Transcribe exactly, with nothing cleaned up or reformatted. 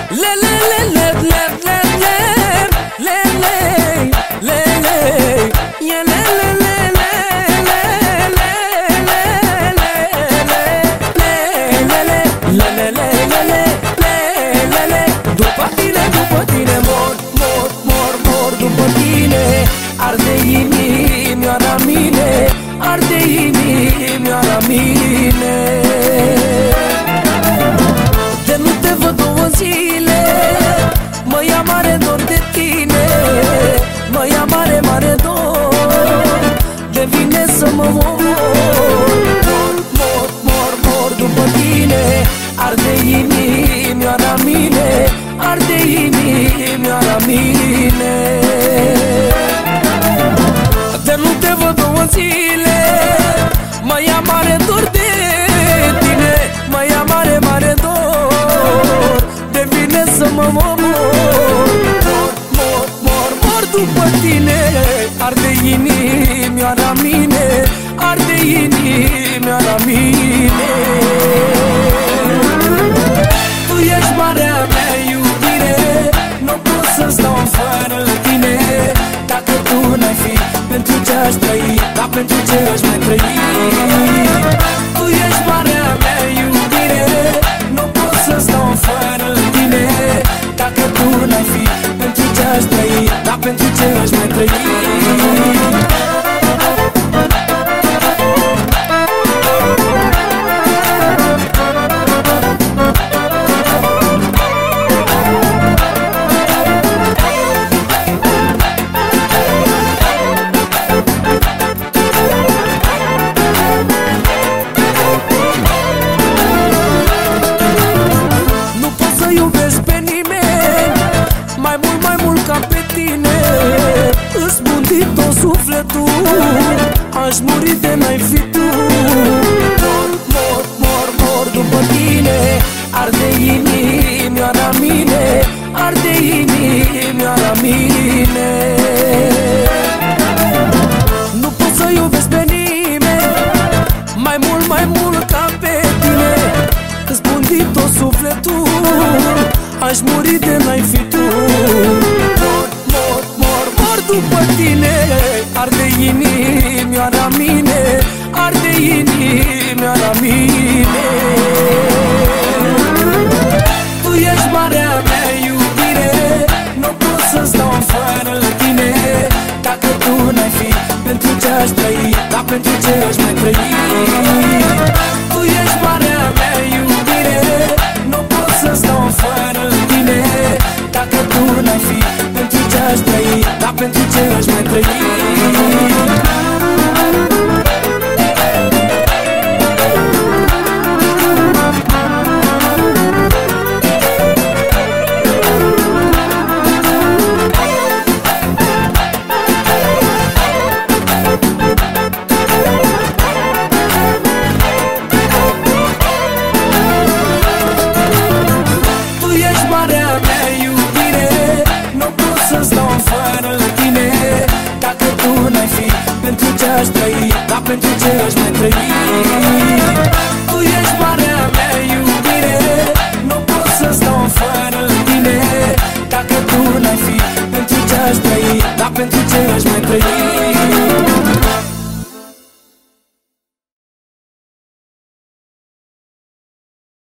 Le le le le le le le le le le yeah le le le le le le le le le le le după tine, după tine mor, mor, mor, mor după tine. Arde inimioara mine, arde inimioara mine. De nu te văd două zile, mă ia mare dor de tine, mă ia mare, mare dor, de vine să mă mor. Mor, mor, mor, mor după tine, arde inimioara mine, arde inimioara mine. De nu te văd două zile, mă ia mare dor de tine, mă ia mare, mare dor, de vine să mă mor. Mor, mor, mor, mor după tine, arde inimioara mine, arde inimioara mine. Tu ești marea mea iubire, nu pot să stau fără tine. Dacă tu n-ai fi, pentru ce aș trăi, dar pentru ce aș mai trăi. Tu ești marea mea iubire, nu pot să stau fără tine. Dacă tu n-ai fi, pentru ce aș trăi, dar pentru ce aș mai trăi. Îți bundi tot sufletul, aș muri de n-ai fi tu. Mor, mor, mor, mor după tine, arde inimioara mine, arde inimioara mine. Nu pot să iubesc pe nimeni mai mult, mai mult ca pe tine. Îți bundi tot sufletul, aș muri de n-ai fi tu. Mor, mor, mor, mor după tine, arde inimioara mine, arde inimioara mine. Tu ești marea mea iubire, nu pot să stau fără tine. Dacă tu n-ai fi, pentru ce aș trăi, dar pentru ce aș mai trăi. Tu ești marea mea iubire, nu pot să stau fără tine. Dacă tu n-ai fi, pentru ce aș trăi, dar pentru ce aș mai trăi. Pentru ce aș trăi, dar pentru ce aș mai trăi.